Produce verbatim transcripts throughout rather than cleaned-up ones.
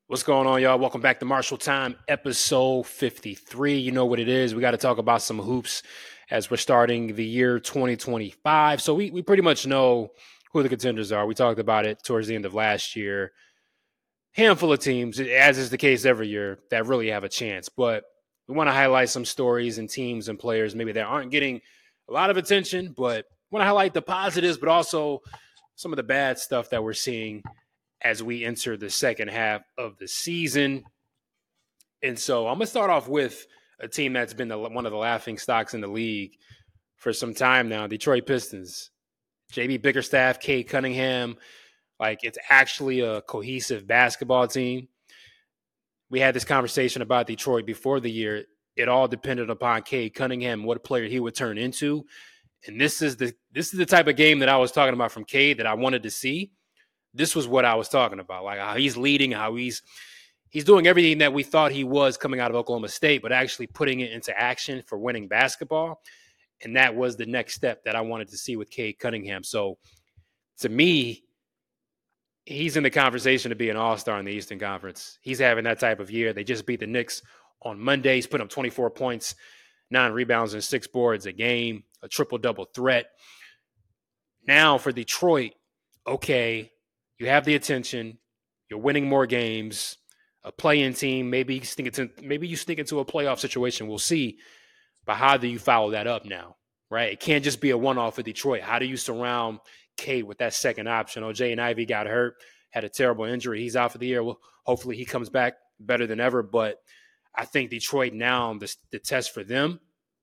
What's going on, y'all? Welcome back to Marshall Time, episode fifty-three. You know what it is. We got to talk about some hoops as we're starting the year twenty twenty-five. So we, we pretty much know who the contenders are. We talked about it towards the end of last year. Handful of teams, as is the case every year, that really have a chance. But we want to highlight some stories and teams and players maybe that aren't getting a lot of attention, but want to highlight the positives, but also some of the bad stuff that we're seeing as we enter the second half of the season. And so I'm going to start off with a team that's been the, one of the laughing stocks in the league for some time now, Detroit Pistons. J B Bickerstaff, Cade Cunningham, like it's actually a cohesive basketball team. We had this conversation about Detroit before the year. It all depended upon Cade Cunningham, what player he would turn into. And this is the this is the type of game that I was talking about from Cade that I wanted to see. This was what I was talking about, like how he's leading, how he's he's doing everything that we thought he was coming out of Oklahoma State, but actually putting it into action for winning basketball. And that was the next step that I wanted to see with Cade Cunningham. So to me, he's in the conversation to be an all-star in the Eastern Conference. He's having that type of year. They just beat the Knicks on Monday. He's putting up twenty-four points, nine rebounds, and six boards a game, a triple-double threat. Now for Detroit, okay, you have the attention. You're winning more games. A play-in team, maybe you sneak into maybe you sneak into a playoff situation. We'll see. But how do you follow that up now, right? It can't just be a one-off for Detroit. How do you surround Cade with that second option? O J and Ivy got hurt, had a terrible injury. He's out for the year. Well, hopefully he comes back better than ever. But I think Detroit now, the, the test for them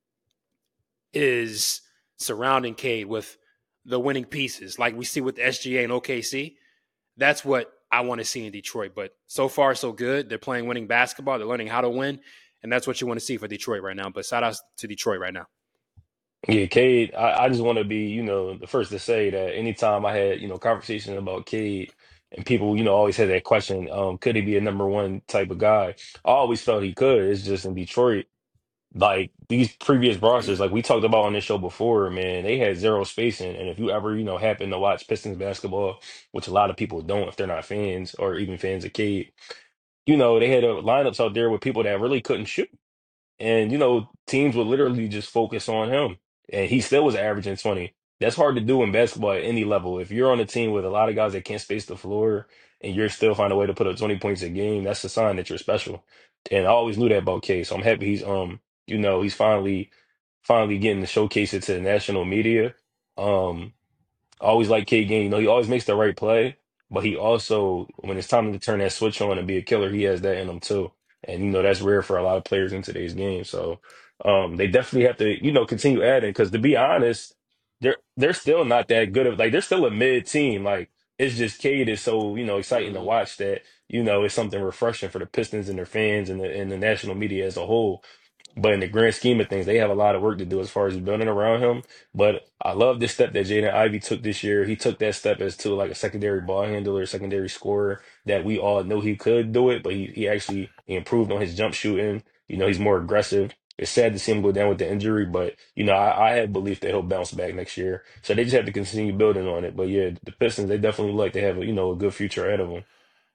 is surrounding Cade with the winning pieces, like we see with the S G A and O K C. That's what I want to see in Detroit. But so far, so good. They're playing winning basketball. They're learning how to win. And that's what you want to see for Detroit right now. But shout out to Detroit right now. Yeah, Cade, I, I just want to be, you know, the first to say that anytime I had, you know, conversation about Cade and people, you know, always had that question, um, could he be a number one type of guy? I always felt he could. It's just in Detroit, like these previous rosters, like we talked about on this show before, man, they had zero spacing. And if you ever, you know, happen to watch Pistons basketball, which a lot of people don't if they're not fans or even fans of Cade, you know, they had uh, lineups out there with people that really couldn't shoot. And, you know, teams would literally just focus on him. And he still was averaging twenty. That's hard to do in basketball at any level. If you're on a team with a lot of guys that can't space the floor and you're still find a way to put up twenty points a game, that's a sign that you're special. And I always knew that about K. So I'm happy he's um, you know, he's finally finally getting to showcase it to the national media. Um, I always like K game. You know, he always makes the right play, but he also, when it's time to turn that switch on and be a killer, he has that in him too. And you know, that's rare for a lot of players in today's game. So um, they definitely have to, you know, continue adding because to be honest, they're they're still not that good of like they're still a mid team. Like it's just Cade is so, you know, exciting to Mm-hmm. watch that, you know, it's something refreshing for the Pistons and their fans and the and the national media as a whole. But in the grand scheme of things, they have a lot of work to do as far as building around him. But I love the step that Jaden Ivey took this year. He took that step as to like a secondary ball handler, secondary scorer that we all knew he could do it, but he, he actually he improved on his jump shooting. You know, he's more aggressive. It's sad to see him go down with the injury, but you know, I, I have belief that he'll bounce back next year. So they just have to continue building on it. But yeah, the Pistons, they definitely look like they have a, you know, a good future ahead of them.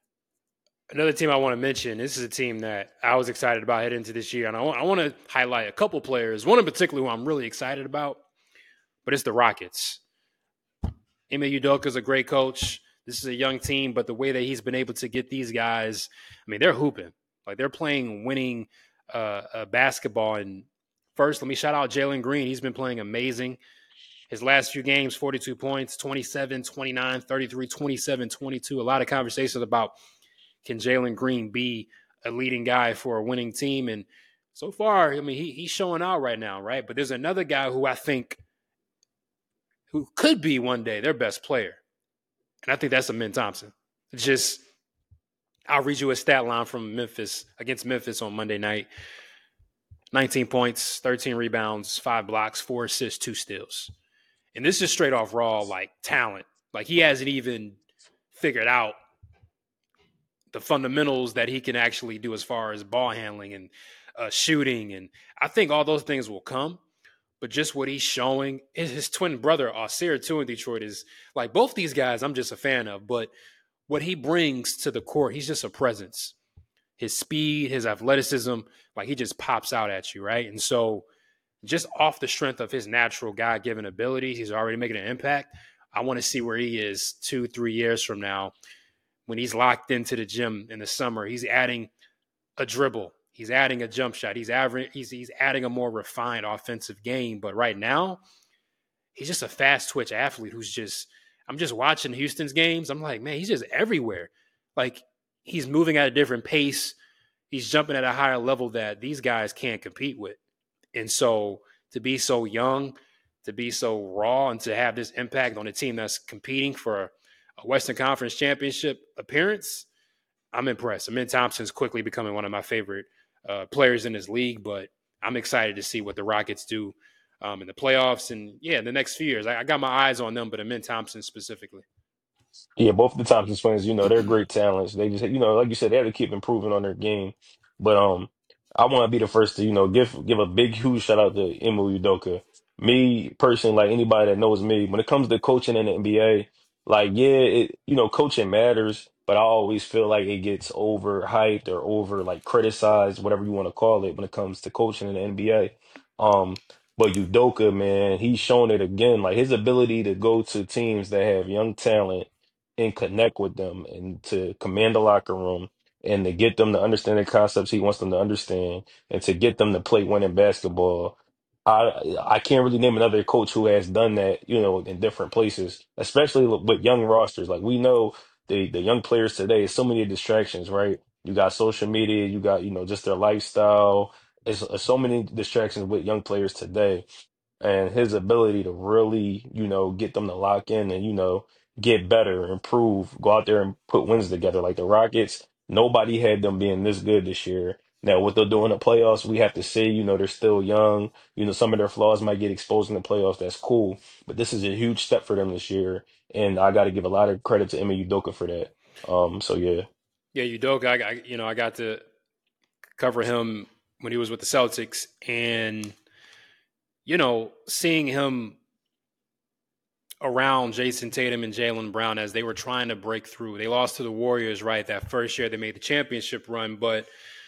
Another team I want to mention, this is a team that I was excited about heading into this year. And I want, I want to highlight a couple players, one in particular who I'm really excited about, but it's the Rockets. Ime Udoka is a great coach. This is a young team, but the way that he's been able to get these guys, I mean, they're hooping. Like they're playing winning uh, uh, basketball. And first, let me shout out Jalen Green. He's been playing amazing. His last few games, forty-two points, twenty-seven, twenty-nine, thirty-three, twenty-seven, twenty-two. A lot of conversations about can Jalen Green be a leading guy for a winning team? And so far, I mean, he, he's showing out right now, right? But there's another guy who I think who could be one day their best player. And I think that's Amin Thompson. It's just, I'll read you a stat line from Memphis against Memphis on Monday night. nineteen points, thirteen rebounds, five blocks, four assists, two steals. And this is straight off raw, like talent. Like he hasn't even figured out the fundamentals that he can actually do as far as ball handling and uh, shooting. And I think all those things will come. But just what he's showing, his twin brother, Ausir, too, in Detroit, is like both these guys I'm just a fan of. But what he brings to the court, he's just a presence. his speed, his athleticism, like he just pops out at you, right? And so just off the strength of his natural God-given abilities, he's already making an impact. I want to see where he is two, three years from now when he's locked into the gym in the summer. He's adding a dribble. He's adding a jump shot. He's average, he's, he's adding a more refined offensive game. But right now, he's just a fast twitch athlete who's just, I'm just watching Houston's games. I'm like, man, he's just everywhere. Like, he's moving at a different pace. He's jumping at a higher level that these guys can't compete with. And so to be so young, to be so raw, and to have this impact on a team that's competing for a Western Conference championship appearance, I'm impressed. Amin Thompson's quickly becoming one of my favorite uh, players in this league, but I'm excited to see what the Rockets do um, in the playoffs and, yeah, in the next few years. I, I got my eyes on them, but Amin Thompson specifically. Yeah, both of the Thompson twins, you know, they're great talents. They just, you know, like you said, they have to keep improving on their game. But um, I want to be the first to, you know, give give a big, huge shout out to Emu Udoka. Me personally, like anybody that knows me, when it comes to coaching in the N B A, like yeah, it, you know, coaching matters, but I always feel like it gets overhyped or over like criticized, whatever you want to call it, when it comes to coaching in the N B A. Um, but Udoka, man, he's shown it again. Like his ability to go to teams that have young talent and connect with them and to command the locker room and to get them to understand the concepts he wants them to understand and to get them to play winning basketball. I I can't really name another coach who has done that, you know, in different places, especially with young rosters. Like we know the the young players today, so many distractions, right? You got social media, you got, you know, just their lifestyle. It's, it's so many distractions with young players today, and his ability to really, you know, get them to lock in and, you know, get better, improve, go out there and put wins together. Like the Rockets, nobody had them being this good this year. Now, what they'll do in the playoffs, we have to see, you know, they're still young. You know, some of their flaws might get exposed in the playoffs. That's cool. But this is a huge step for them this year. And I got to give a lot of credit to Ime Udoka for that. Um, so, yeah. Yeah, Udoka, I, I, you know, I got to cover him when he was with the Celtics. And, you know, seeing him around Jason Tatum and Jaylen Brown as they were trying to break through. They lost to the Warriors, right, that first year they made the championship run. But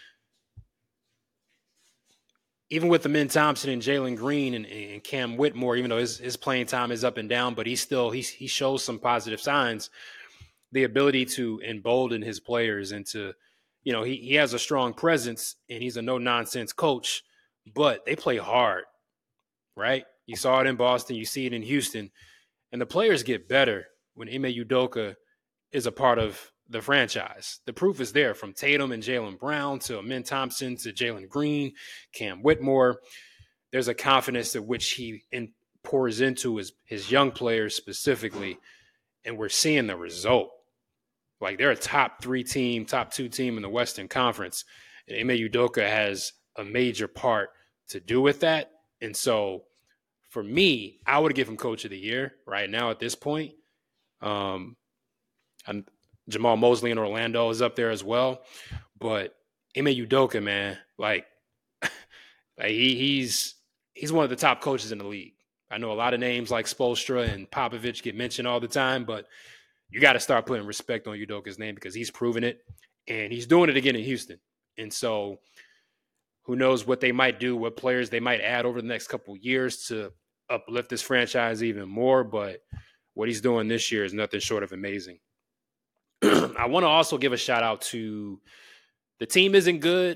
even with Amin Thompson and Jalen Green and, and Cam Whitmore, even though his, his playing time is up and down, but he still he, he shows some positive signs. The ability to embolden his players and to, you know, he, he has a strong presence and he's a no-nonsense coach, but they play hard, right? You saw it in Boston. You see it in Houston. And the players get better when Ime Udoka is a part of the franchise. The proof is there, from Tatum and Jaylen Brown to Amin Thompson to Jalen Green, Cam Whitmore. There's a confidence at which he in, pours into his, his young players specifically, and we're seeing the result. Like, they're a top three team, top two team in the Western Conference, and Ime Udoka has a major part to do with that. And so, for me, I would give him Coach of the Year right now at this point. Um, and Jamal Mosley in Orlando is up there as well. But Ime Udoka, man, like, like he, he's he's one of the top coaches in the league. I know a lot of names like Spoelstra and Popovich get mentioned all the time, but you got to start putting respect on Udoka's name because he's proven it, and he's doing it again in Houston. And so who knows what they might do, what players they might add over the next couple of years to uplift this franchise even more. But what he's doing this year is nothing short of amazing. I want to also give a shout out to the team isn't good,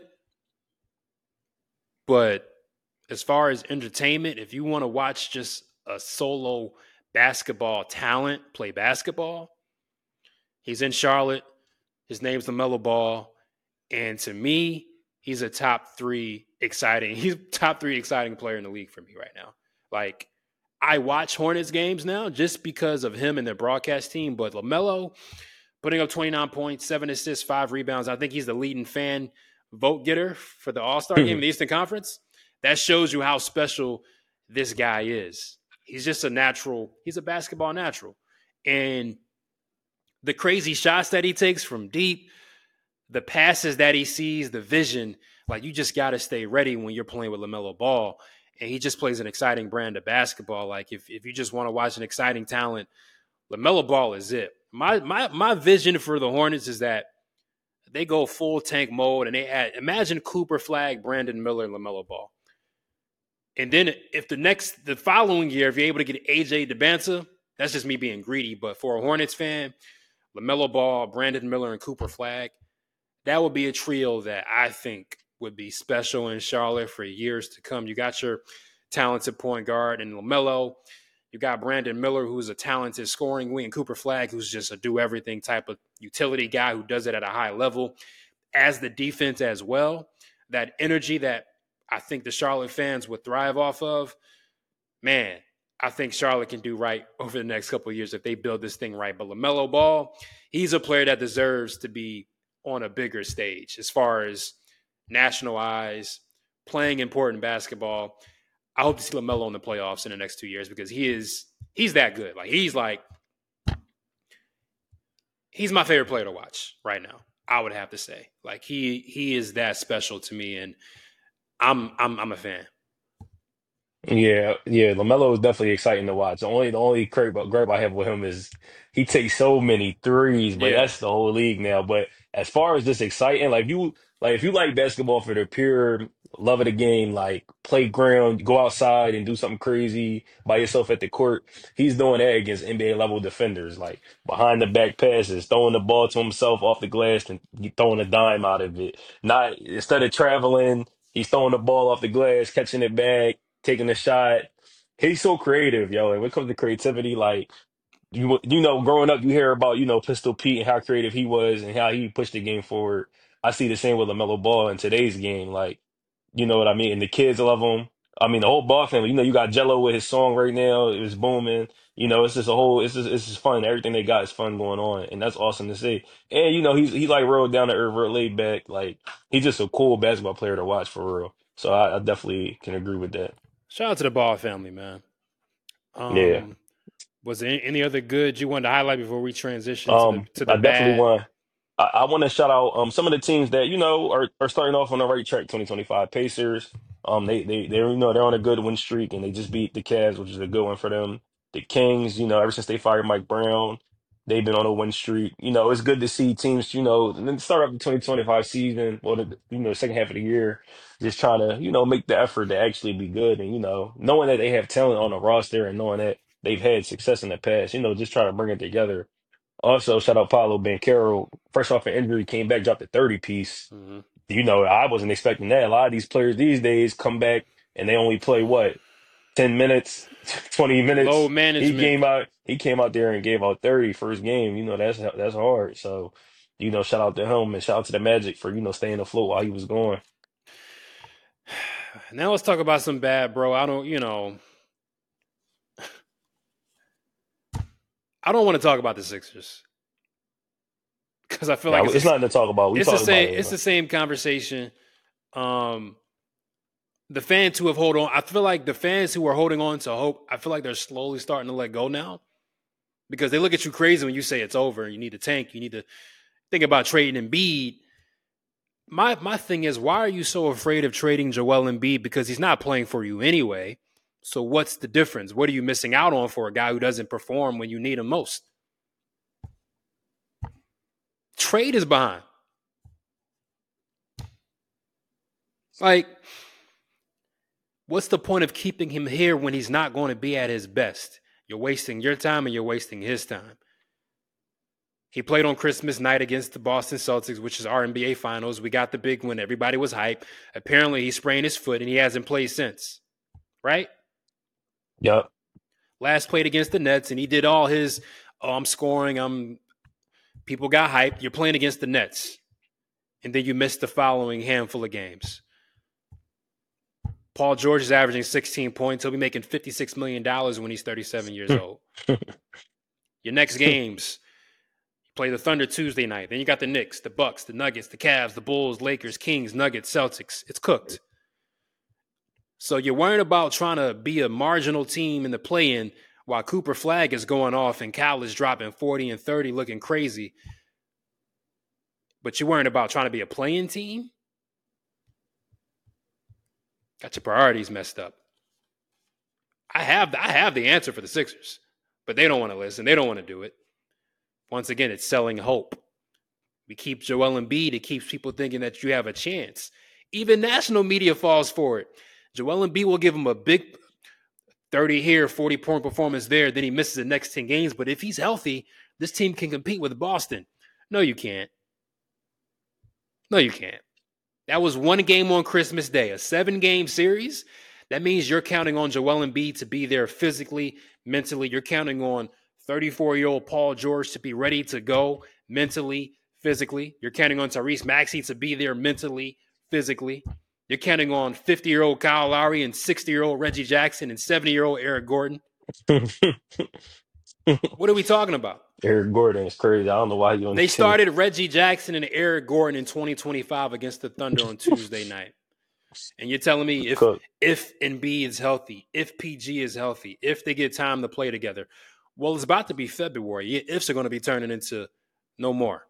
but as far as entertainment, if you want to watch just a solo basketball talent play basketball, he's in Charlotte. His name's LaMelo Ball. And to me, he's a top three exciting, he's top three exciting player in the league for me right now. Like, I watch Hornets games now just because of him and their broadcast team, but LaMelo putting up twenty-nine points, seven assists, five rebounds. I think he's the leading fan vote getter for the All-Star game in the Eastern Conference. That shows you how special this guy is. He's just a natural. He's a basketball natural. And the crazy shots that he takes from deep, the passes that he sees, the vision, like, you just got to stay ready when you're playing with LaMelo Ball. And he just plays an exciting brand of basketball. Like, if, if you just want to watch an exciting talent, LaMelo Ball is it. My, my, my vision for the Hornets is that they go full tank mode and they add, imagine Cooper Flag, Brandon Miller, and LaMelo Ball. And then if the next, the following year, if you're able to get A J DeBanza, that's just me being greedy. But for a Hornets fan, LaMelo Ball, Brandon Miller, and Cooper Flag, that would be a trio that I think would be special in Charlotte for years to come. You got your talented point guard in LaMelo. You got Brandon Miller, who's a talented scoring wing, and Cooper Flag, who's just a do-everything type of utility guy who does it at a high level. As the defense as well, that energy that I think the Charlotte fans would thrive off of, man, I think Charlotte can do right over the next couple of years if they build this thing right. But LaMelo Ball, he's a player that deserves to be on a bigger stage as far as national eyes, playing important basketball. I hope to see LaMelo in the playoffs in the next two years because he is he's that good. Like he's like he's my favorite player to watch right now. I would have to say, like he he is that special to me, and I'm I'm I'm a fan. Yeah, yeah, LaMelo is definitely exciting to watch. The only the only gripe, gripe I have with him is he takes so many threes, but Yeah, that's the whole league now. But as far as just exciting, like you like if you like basketball for the pure love of the game, like playground, go outside and do something crazy by yourself at the court, he's doing that against N B A level defenders, like behind the back passes, throwing the ball to himself off the glass and throwing a dime out of it. Not instead of traveling, he's throwing the ball off the glass, catching it back, taking a shot. He's so creative, yo. And when it comes to creativity, like you you know, growing up, you hear about you know Pistol Pete and how creative he was and how he pushed the game forward. I see the same with LaMelo Ball in today's game. Like, you know what I mean? And the kids love him. I mean, the whole Ball family. You know, you got Jello with his song right now. It was booming. You know, it's just a whole. It's just it's just fun. Everything they got is fun going on, and that's awesome to see. And you know, he's he like real down to earth, real laid back. Like he's just a cool basketball player to watch for real. So I, I definitely can agree with that. shout out to the Ball family, man. Yeah. Um, was there any other good you wanted to highlight before we transition to the Um, to the I definitely bad? want. I, I want to shout out um some of the teams that you know are, are starting off on the right track. twenty twenty-five Pacers. Um, they they they you know they're on a good win streak and they just beat the Cavs, which is a good one for them. The Kings, you know, ever since they fired Mike Brown, they've been on a win streak. You know, it's good to see teams, you know, and then start up the twenty twenty-five season or the you know second half of the year, just trying to you know make the effort to actually be good and you know knowing that they have talent on the roster and knowing that they've had success in the past, you know, just trying to bring it together. Also, shout out Paulo Banchero. Fresh off an injury, came back, dropped a thirty piece. Mm-hmm. You know, I wasn't expecting that. A lot of these players these days come back and they only play what, ten minutes, twenty Low minutes. He management. came out, he came out there and gave out thirty first game. You know, that's that's hard. So, you know, shout out to him and shout out to the Magic for, you know, staying afloat while he was going. Now let's talk about some bad, bro. I don't, you know, I don't want to talk about the Sixers because I feel like Now, it's it's a, nothing to talk about. We it's the talk about same it it's the anyway. same conversation. Um, the fans who have hold on, I feel like the fans who are holding on to hope, I feel like they're slowly starting to let go now because they look at you crazy when you say it's over. You need to tank. You need to think about trading Embiid. My my thing is, why are you so afraid of trading Joel Embiid? Because he's not playing for you anyway. So what's the difference? What are you missing out on for a guy who doesn't perform when you need him most? Trade is behind. Like, what's the point of keeping him here when he's not going to be at his best? You're wasting your time and you're wasting his time. He played on Christmas night against the Boston Celtics, which is our N B A Finals. We got the big win. Everybody was hyped. Apparently, he sprained his foot and he hasn't played since, right? Yep. Last played against the Nets and he did all his, oh, I'm scoring. I'm people got hyped. You're playing against the Nets. And then you missed the following handful of games. Paul George is averaging sixteen points. He'll be making fifty-six million dollars when he's thirty-seven years old. Your next games, you play the Thunder Tuesday night. Then you got the Knicks, the Bucks, the Nuggets, the Cavs, the Bulls, Lakers, Kings, Nuggets, Celtics. It's cooked. So you're worrying about trying to be a marginal team in the play-in while Cooper Flag is going off and Cal is dropping forty and thirty looking crazy. But you're worrying about trying to be a play-in team? Got your priorities messed up. I have I have the answer for the Sixers, but they don't want to listen. They don't want to do it. Once again, it's selling hope. We keep Joel Embiid. It keeps people thinking that you have a chance. Even national media falls for it. Joel Embiid will give him a big thirty here, forty-point performance there. Then he misses the next ten games. But if he's healthy, this team can compete with Boston. No, you can't. No, you can't. That was one game on Christmas Day, a seven-game series. That means you're counting on Joel Embiid to be there physically, mentally. You're counting on thirty-four-year-old Paul George to be ready to go mentally, physically. You're counting on Tyrese Maxey to be there mentally, physically. You're counting on fifty-year-old Kyle Lowry and sixty-year-old Reggie Jackson and seventy-year-old Eric Gordon. What are we talking about? Eric Gordon is crazy. I don't know why you on They this started team. Reggie Jackson and Eric Gordon in twenty twenty-five against the Thunder on Tuesday night. And you're telling me if Cook. if Embiid is healthy, if P G is healthy, if they get time to play together. Well, it's about to be February. Ifs are going to be turning into no more.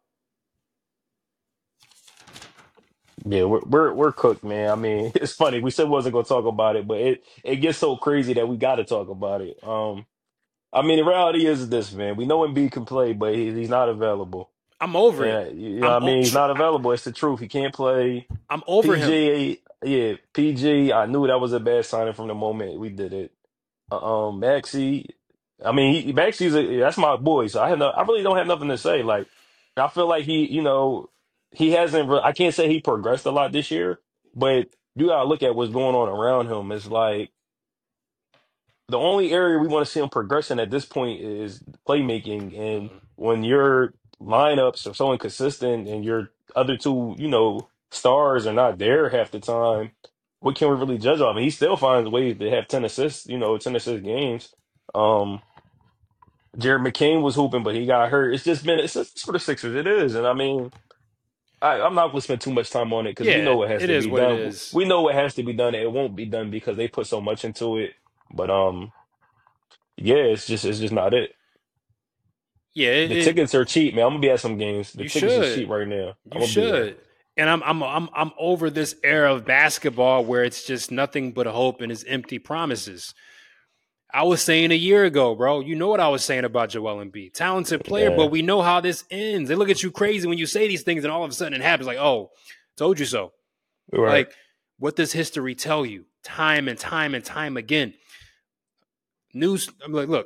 Yeah, we're we're we're cooked, man. I mean, it's funny. We said we wasn't gonna talk about it, but it it gets so crazy that we got to talk about it. Um, I mean, the reality is this, man. We know Embiid can play, but he, he's not available. I'm over it. And you know, I'm what I mean, o- he's not available. It's the truth. He can't play. I'm over him. P G, yeah, P G. I knew that was a bad signing from the moment we did it. Uh, Um, Maxi. I mean, he, Maxi's a, that's my boy. So I have no, I really don't have nothing to say. Like, I feel like he, you know, he hasn't. Re- I can't say he progressed a lot this year, but you gotta look at what's going on around him. It's like the only area we want to see him progressing at this point is playmaking. And Mhm. when your lineups are so inconsistent and your other two, you know, stars are not there half the time, what can we really judge on? I mean, he still finds ways to have ten assists, you know, ten assist games. Um, Jared McCain was hooping, but he got hurt. It's just been it's, it's for the Sixers. It is, and I mean, I, I'm not going to spend too much time on it because we Yeah, know what has it to is be what it done. is. We know what has to be done. And it won't be done because they put so much into it. But um, yeah, it's just it's just not it. Yeah, it, The it, tickets are cheap, man. I'm gonna be at some games. The you tickets is should. cheap right now. I'm You gonna be there. should. And I'm I'm I'm I'm over this era of basketball where it's just nothing but hope and it's empty promises. I was saying a year ago, bro. You know what I was saying about Joel Embiid. Talented player, but Yeah, we know how this ends. They look at you crazy when you say these things, and all of a sudden it happens. Like, oh, told you so. right. Like, what does history tell you? Time and time and time again. News. I'm like, look,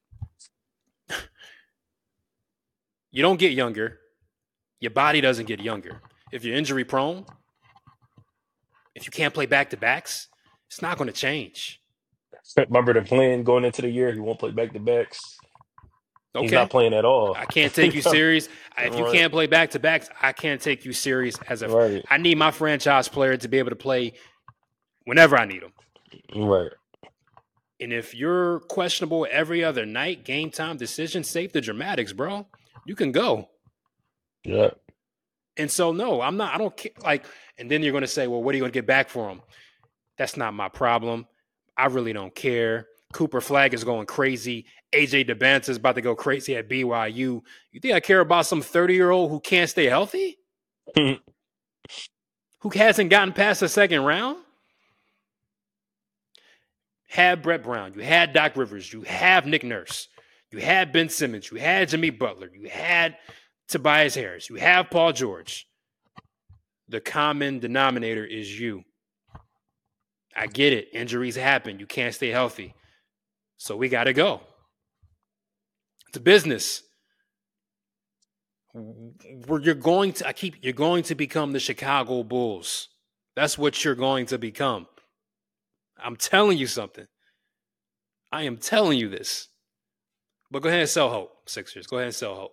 you don't get younger. Your body doesn't get younger. If you're injury prone, if you can't play back to backs, it's not going to change. Remember the plan going into the year. He won't play back to backs. He's not Okay. playing at all. I can't take you serious. If you Right, can't play back to backs, I can't take you serious as a. right, I need my franchise player to be able to play whenever I need him. right. And if you're questionable every other night, game time decision, save the dramatics, bro. You can go. Yeah. And so, no, I'm not. I don't care. Like, and then you're going to say, well, what are you going to get back for him? That's not my problem. I really don't care. Cooper Flag is going crazy. A J DeBantis is about to go crazy at B Y U. You think I care about some thirty-year-old who can't stay healthy? Who hasn't gotten past the second round? Had Brett Brown. You had Doc Rivers. You have Nick Nurse. You had Ben Simmons. You had Jimmy Butler. You had Tobias Harris. You have Paul George. The common denominator is you. I get it. Injuries happen. You can't stay healthy. So we got to go. It's a business. Where you're going to, I keep, you're going to become the Chicago Bulls. That's what you're going to become. I'm telling you something. I am telling you this. But go ahead and sell hope, Sixers. Go ahead and sell hope.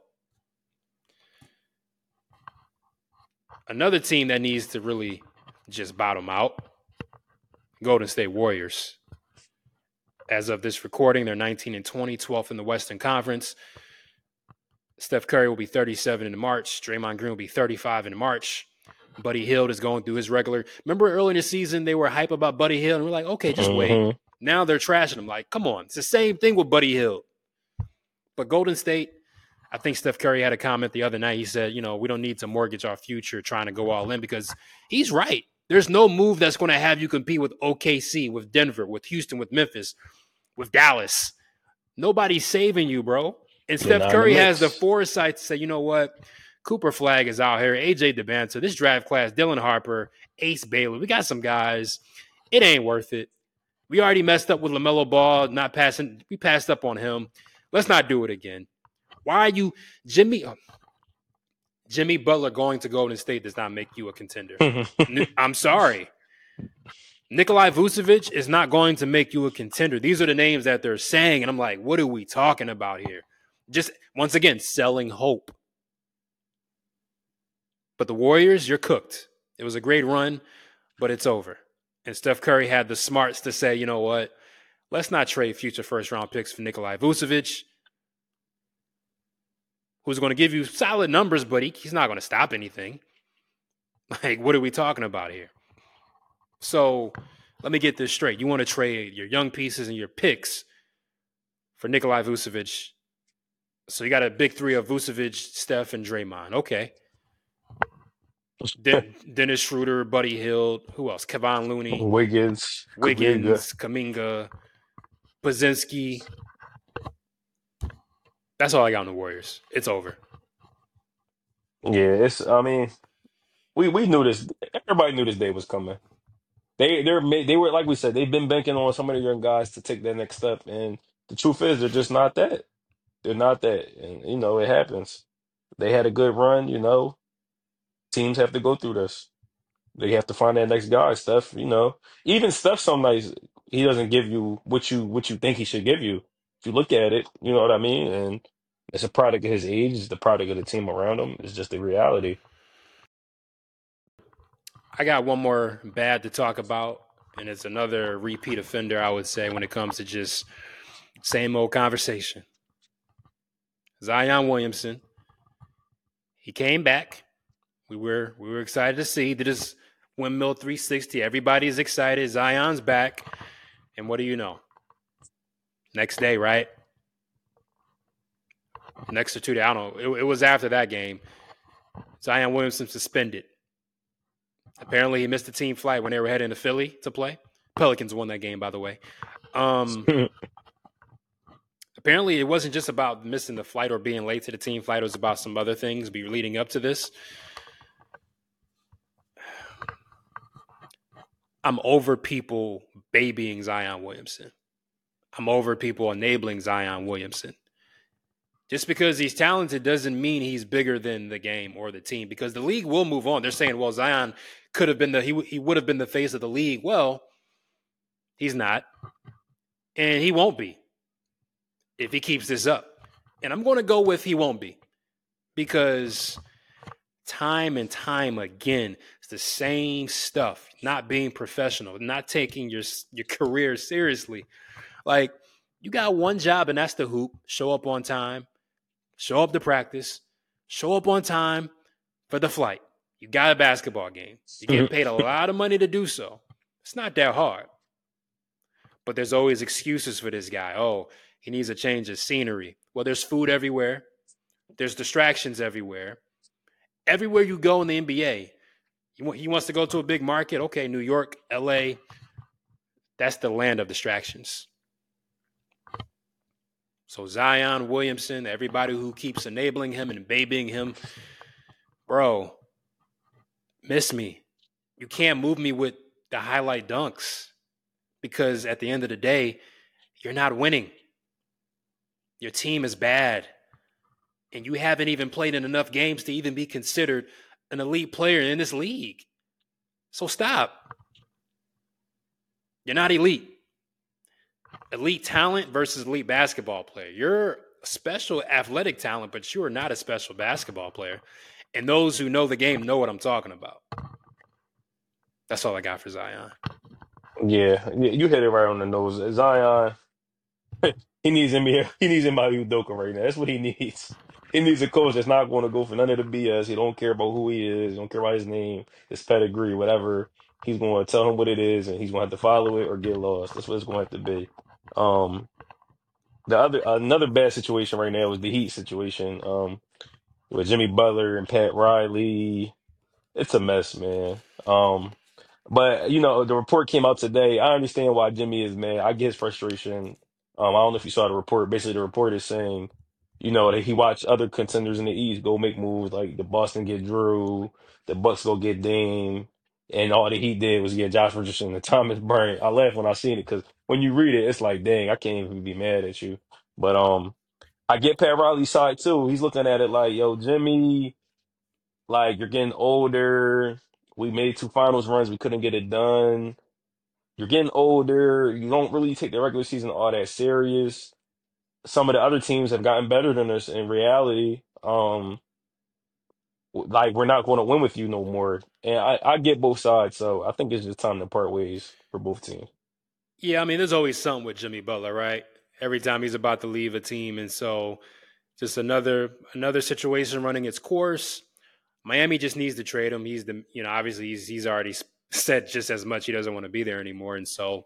Another team that needs to really just bottom out, Golden State Warriors. As of this recording, they're nineteen and twenty, twelfth in the Western Conference. Steph Curry will be thirty-seven in March. Draymond Green will be thirty-five in March. Buddy Hield is going through his regular. Remember early in the season, they were hype about Buddy Hield, and we're like, okay, just wait. Mhm. Now they're trashing him. Like, come on. It's the same thing with Buddy Hield. But Golden State, I think Steph Curry had a comment the other night. He said, you know, we don't need to mortgage our future trying to go all in, because he's right. There's no move that's going to have you compete with O K C, with Denver, with Houston, with Memphis, with Dallas. Nobody's saving you, bro. And You're Steph not in the Curry has the mix. foresight to say, you know what? Cooper Flag is out here. A J DeBanter, this draft class, Dylan Harper, Ace Bailey. We got some guys. It ain't worth it. We already messed up with LaMelo Ball, not passing. We passed up on him. Let's not do it again. Why are you, Jimmy? Jimmy Butler going to Golden State does not make you a contender. I'm sorry. Nikolai Vucevic is not going to make you a contender. These are the names that they're saying, and I'm like, what are we talking about here? Just, once again, selling hope. But the Warriors, you're cooked. It was a great run, but it's over. And Steph Curry had the smarts to say, you know what? Let's not trade future first-round picks for Nikolai Vucevic, who's going to give you solid numbers, but he, he's not going to stop anything. Like, what are we talking about here? So let me get this straight. You want to trade your young pieces and your picks for Nikolai Vucevic. So you got a big three of Vucevic, Steph, and Draymond. Okay. Den- Dennis Schroeder, Buddy Hield, who else? Kevon Looney, Wiggins, Wiggins, Kuminga, Pazinski. That's all I got on the Warriors. It's over. Yeah, it's. I mean, we we knew this. Everybody knew this day was coming. They they're ma- they were like we said. They've been banking on some of the young guys to take that next step, and the truth is, they're just not that. They're not that, and you know it happens. They had a good run. You know, teams have to go through this. They have to find that next guy. Steph, you know, even Steph, some nights he doesn't give you what you what you think he should give you. If you look at it, you know what I mean, and it's a product of his age. It's the product of the team around him. It's just the reality. I got one more bad to talk about, and it's another repeat offender, I would say, when it comes to just same old conversation. Zion Williamson, he came back. We were we were excited to see. Did his windmill three sixty. Everybody's excited. Zion's back. And what do you know? Next day, right? Next or two days, I don't know. It, it was after that game. Zion Williamson suspended. Apparently, he missed the team flight when they were heading to Philly to play. Pelicans won that game, by the way. Um, apparently, it wasn't just about missing the flight or being late to the team flight. It was about some other things be leading up to this. I'm over people babying Zion Williamson. I'm over people enabling Zion Williamson. Just because he's talented doesn't mean he's bigger than the game or the team, because the league will move on. They're saying, well, Zion could have been the he, he would have been the face of the league. Well, he's not. And he won't be if he keeps this up. And I'm going to go with he won't be, because time and time again, it's the same stuff. Not being professional, not taking your your career seriously. Like, you got one job, and that's the hoop. Show up on time, show up to practice, show up on time for the flight. You got a basketball game. You get paid a lot of money to do so. It's not that hard. But there's always excuses for this guy. Oh, he needs a change of scenery. Well, there's food everywhere. There's distractions everywhere. Everywhere you go in the N B A, he wants to go to a big market. Okay, New York, L A, that's the land of distractions. So Zion Williamson, everybody who keeps enabling him and babying him, bro, miss me. You can't move me with the highlight dunks, because at the end of the day, you're not winning. Your team is bad. And you haven't even played in enough games to even be considered an elite player in this league. So stop. You're not elite. Elite talent versus elite basketball player. You're a special athletic talent, but you are not a special basketball player. And those who know the game know what I'm talking about. That's all I got for Zion. Yeah, yeah, you hit it right on the nose. Zion, he needs him here. He needs him out Udoka right now. That's what he needs. He needs a coach that's not going to go for none of the B S. He don't care about who he is. He don't care about his name, his pedigree, whatever. He's going to tell him what it is, and he's going to have to follow it or get lost. That's what it's going to have to be. Um, the other another bad situation right now is the Heat situation. Um, with Jimmy Butler and Pat Riley. It's a mess, man. Um, but you know, the report came out today. I understand why Jimmy is mad. I get his frustration. Um, I don't know if you saw the report. Basically, the report is saying You know, that he watched other contenders in the East go make moves like the Boston get Drew, the Bucks go get Dame, and all that he did was get Josh Richardson and Thomas Bryant. I laugh when I seen it because when you read it, it's like, dang, I can't even be mad at you. But um, I get Pat Riley's side too. He's looking at it like, yo, Jimmy, like you're getting older. We made two finals runs, we couldn't get it done. You're getting older. You don't really take the regular season all that serious. Some of the other teams have gotten better than us in reality. Um, like we're not going to win with you no more. And I, I get both sides, so I think it's just time to part ways for both teams. Yeah, I mean, there's always something with Jimmy Butler, right? Every time he's about to leave a team, and so just another another situation running its course. Miami just needs to trade him. He's the, you know, obviously he's he's already said just as much he doesn't want to be there anymore, and so.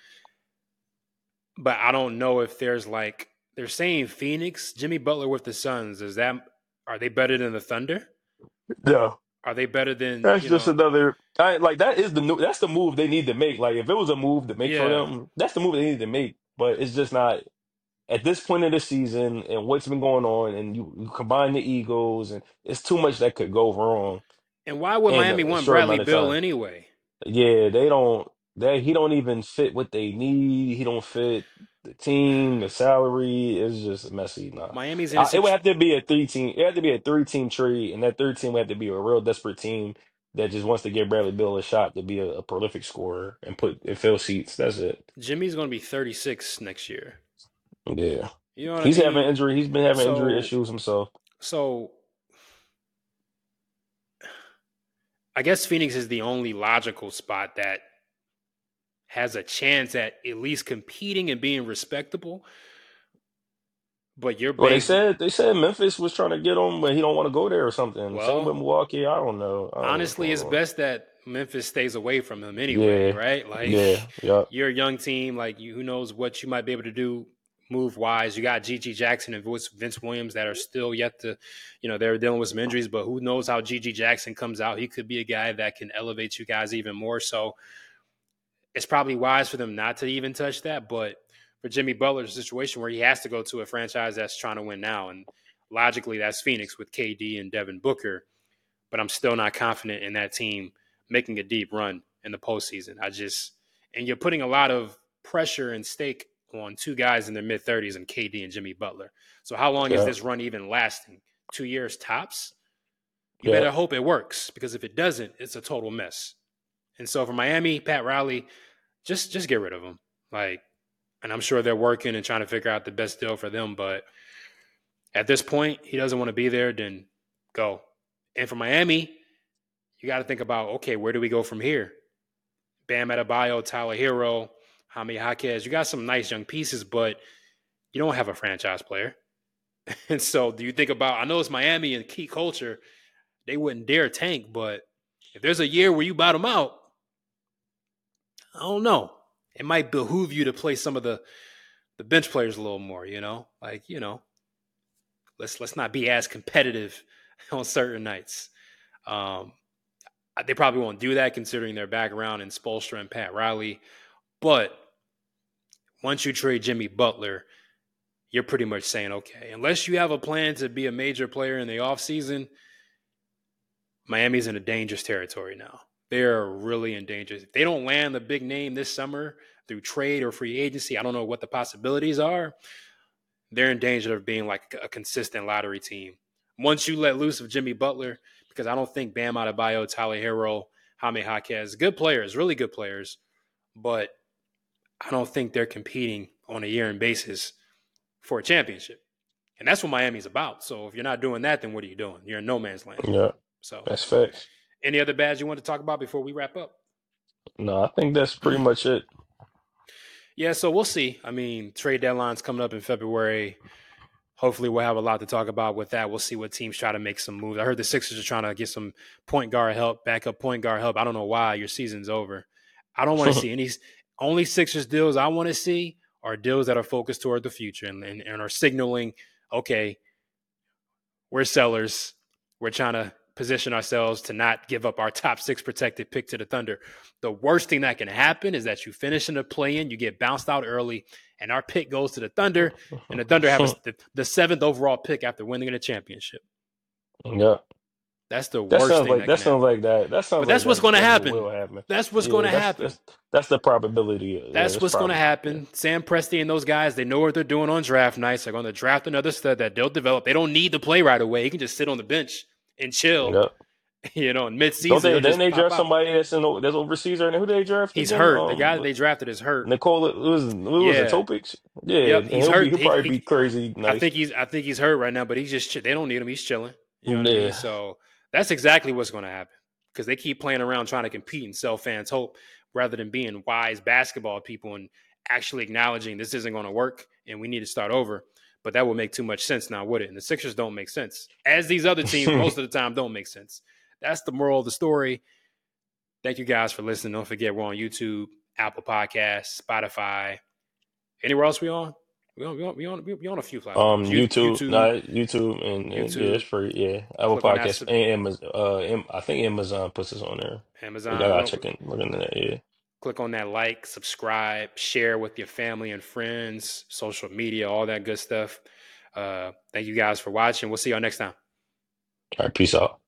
But I don't know if there's like they're saying Phoenix, Jimmy Butler with the Suns. Is that are they better than the Thunder? No, Are they better than that's you just know? another. I, like that is the new. That's the move they need to make. Like if it was a move to make for Yeah, them, that's the move they need to make. But it's just not at this point of the season and what's been going on, and you, you combine the Eagles, and it's too much that could go wrong and why would in Miami a want short Bradley amount of Beal time. anyway? Yeah, they don't. They he don't even fit what they need. He don't fit the team, the salary. It's just messy. Nah, Miami's in a uh, it would situ- have to be a three team. It had to be a three team trade, and that third team would have to be a real desperate team that just wants to give Bradley Beal a shot to be a, a prolific scorer and put and fill seats. That's it. Jimmy's going to be thirty-six next year. Yeah, You know what I he's having mean? injury. He's been having injury So, issues himself. so I guess Phoenix is the only logical spot that has a chance at at least competing and being respectable. But you're Well, they big. said they said Memphis was trying to get him, but he don't want to go there or something. Same with Well, Milwaukee. I don't know. I don't know what's honestly, going it's on. best that Memphis stays away from him anyway, Yeah, right? Like yeah, yeah. you're a young team, like you, who knows what you might be able to do move wise. You got G G Jackson and Vince Williams that are still yet to, you know, they're dealing with some injuries, but who knows how G G Jackson comes out? He could be a guy that can elevate you guys even more. So it's probably wise for them not to even touch that. But for Jimmy Butler's situation where he has to go to a franchise that's trying to win now, and logically that's Phoenix with K D and Devin Booker, but I'm still not confident in that team making a deep run in the postseason. I just, and you're putting a lot of pressure and stake on two guys in their mid thirties and K D and Jimmy Butler. So how long is Yeah, this run even lasting? Two years tops? You yeah, better hope it works because if it doesn't, it's a total mess. And so for Miami, Pat Riley, just just get rid of him. Like, and I'm sure they're working and trying to figure out the best deal for them. But at this point, he doesn't want to be there. Then go. And for Miami, you got to think about, okay, where do we go from here? Bam Adebayo, Tyler Hero, Jaime Jaquez. You got some nice young pieces, but you don't have a franchise player. And so do you think about, I know it's Miami and key culture, they wouldn't dare tank, but if there's a year where you bottom out, I don't know. It might behoove you to play some of the the bench players a little more, you know? Like, you know, let's let's not be as competitive on certain nights. Um, they probably won't do that considering their background in Spoelstra and Pat Riley. But once you trade Jimmy Butler, you're pretty much saying, okay, unless you have a plan to be a major player in the offseason, Miami's in a dangerous territory now. They're really in danger. If they don't land the big name this summer through trade or free agency, I don't know what the possibilities are. They're in danger of being like a consistent lottery team. Once you let loose of Jimmy Butler, because I don't think Bam Adebayo, Tyler Hero, Jaime Jaquez, good players, really good players, but I don't think they're competing on a year-end basis for a championship. And that's what Miami's about. So if you're not doing that, then what are you doing? You're in no man's land. yeah. So That's facts. any other bads you want to talk about before we wrap up? No, I think that's pretty much it. Yeah, so we'll see. I mean, trade deadline's coming up in February. Hopefully we'll have a lot to talk about with that. We'll see what teams try to make some moves. I heard the Sixers are trying to get some point guard help, backup point guard help. I don't know why. Your season's over. I don't want to see any – only Sixers deals I want to see are deals that are focused toward the future and, and, and are signaling, okay, we're sellers. We're trying to position ourselves to not give up our top six protected pick to the Thunder. The worst thing that can happen is that you finish in the play-in, you get bounced out early, and our pick goes to the Thunder, and the Thunder have a, the, the seventh overall pick after winning a championship. Yeah. That's the That worst sounds thing like that, that can sounds happen. like that. That sounds But like that's what's that going to definitely happen. will happen. That's what's Yeah, going to that's happen. that's that's the probability. Yeah, That's what's going to probably, happen. yeah. Sam Presti and those guys, they know what they're doing on draft nights. They're going to draft another stud that they'll develop. They don't need to play right away. He can just sit on the bench and chill. Yep. You know, in midseason, Don't they? he'll Then just they pop draft out. somebody that's in the, that's overseas, or who they drafted? He's Again? hurt. The guy Um, that they drafted is hurt. Nicola, it was who was it? Yeah. Topic? Yeah, Yep, and he's he'll hurt. be he'll He- probably he- be crazy nice. I think he's I think he's hurt right now, but he's just they don't need him. He's chilling. You know what I Yeah. mean? So that's exactly what's going to happen because they keep playing around trying to compete and sell fans hope rather than being wise basketball people and actually acknowledging this isn't going to work and we need to start over. But that would make too much sense now, would it? And the Sixers don't make sense, as these other teams most of the time don't make sense. That's the moral of the story. Thank you guys for listening. Don't forget we're on YouTube, Apple Podcasts, Spotify. Anywhere else we on? We on we on we on, we on a few platforms. Um, You- YouTube, YouTube, not YouTube, and, and YouTube. yeah, it's free. Yeah, Apple Click on that Podcasts sub- and Amazon. Uh, Am- I think Amazon puts us on there. Amazon. I gotta Well, check in, look into that. Yeah. click on that like, subscribe, share with your family and friends, social media, all that good stuff. Uh, thank you guys for watching. We'll see y'all next time. All right, peace out.